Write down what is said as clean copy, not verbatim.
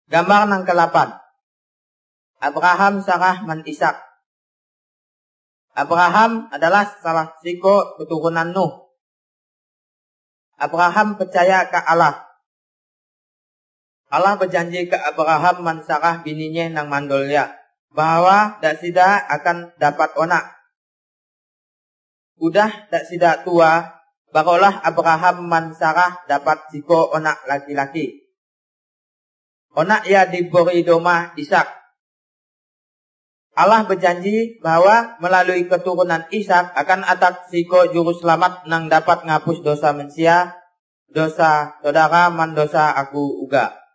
Gambar ng ke-8. Abraham, Sarah, man Ishak. Abraham adalah salah siko keturunan Nuh. Abraham percaya ke Allah. Allah berjanji ke Abraham man Sarah bininya nang mandolya bahwa dak sida akan dapat onak. Udah dak sida tua, barulah Abraham man Sarah dapat siko onak laki-laki. Onak ia diberi doma Ishak. Allah berjanji bahwa melalui keturunan Ishak akan atak siko juru selamat nang dapat ngapus dosa manusia, dosa saudara man dosa aku uga.